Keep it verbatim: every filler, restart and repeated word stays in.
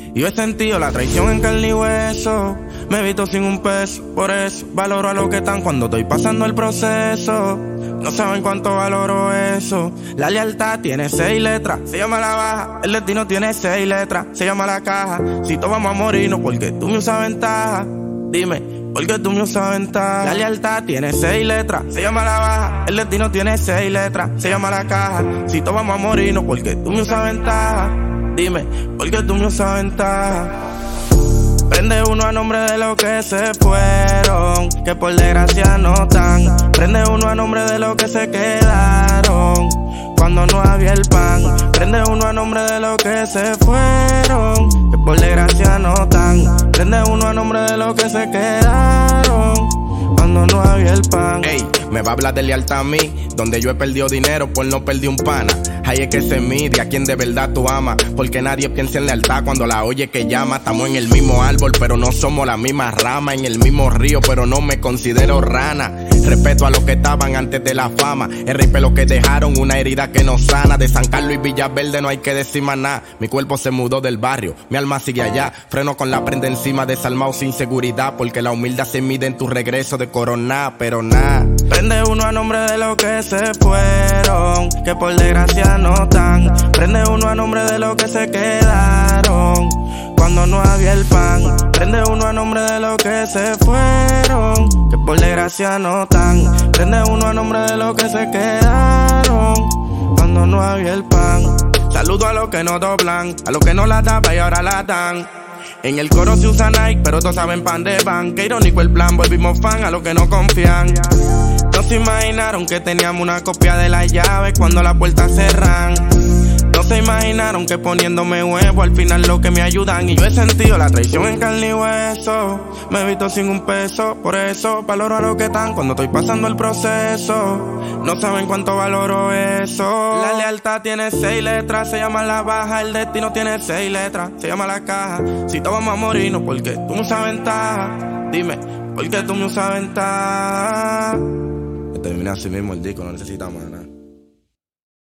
Y yo he sentido la traición en carne y hueso. Me he visto sin un peso, por eso valoro a lo que están cuando estoy pasando el proceso. No saben cuánto valoro eso. La lealtad tiene seis letras, se llama la baja. El destino tiene seis letras, se llama la caja. Si todos vamos a morirnos porque tú me usas ventaja. Dime, ¿por qué tú me usas ventaja? La lealtad tiene seis letras, se llama la baja. El destino tiene seis letras, se llama la caja. Si todos vamos a morirnos porque tú me usas ventaja. Dime, ¿por qué tú me usas ventaja? Prende uno a nombre de los que se fueron, que por desgracia no están. Prende uno a nombre de los que se quedaron cuando no había el pan. Prende uno a nombre de los que se fueron, que por desgracia no están. Prende uno a nombre de los que se quedaron cuando no había el pan. Ey, me va a hablar de lealtad a mí, donde yo he perdido dinero por no perder un pana. Ahí es que se mide a quien de verdad tú amas, porque nadie piensa en lealtad cuando la oye que llama. Estamos en el mismo árbol, pero no somos la misma rama. En el mismo río, pero no me considero rana. Respeto a los que estaban antes de la fama. El rey lo que dejaron, una herida que no sana. De San Carlos y Villaverde no hay que decir más nada. Mi cuerpo se mudó del barrio, mi alma sigue allá. Freno con la prenda encima, desalmado sin seguridad, porque la humildad se mide en tu regreso de corona, pero nada. Prende uno a nombre de los que se fueron, que por desgracia no están. Prende uno a nombre de los que se quedaron cuando no había el pan. Prende uno a nombre de los que se fueron, que por desgracia no están. Prende uno a nombre de los que se quedaron cuando no había el pan. Saludo a los que no doblan, a los que no la daban y ahora la dan. En el coro se usa Nike, pero todos saben pan de van. Qué irónico el plan, volvimos fan a los que no confían. No se imaginaron que teníamos una copia de la llave cuando las puertas cerran. No se imaginaron que poniéndome huevo al final lo que me ayudan. Y yo he sentido la traición en carne y hueso. Me he visto sin un peso, por eso valoro a lo que están cuando estoy pasando el proceso. No saben cuánto valoro eso. La lealtad tiene seis letras, se llama la baja. El destino tiene seis letras, se llama la caja. Si todos vamos a morirnos porque tú me usas ventaja. Dime, ¿por qué tú me usas ventaja? Termina así mismo el disco, no necesita más nada.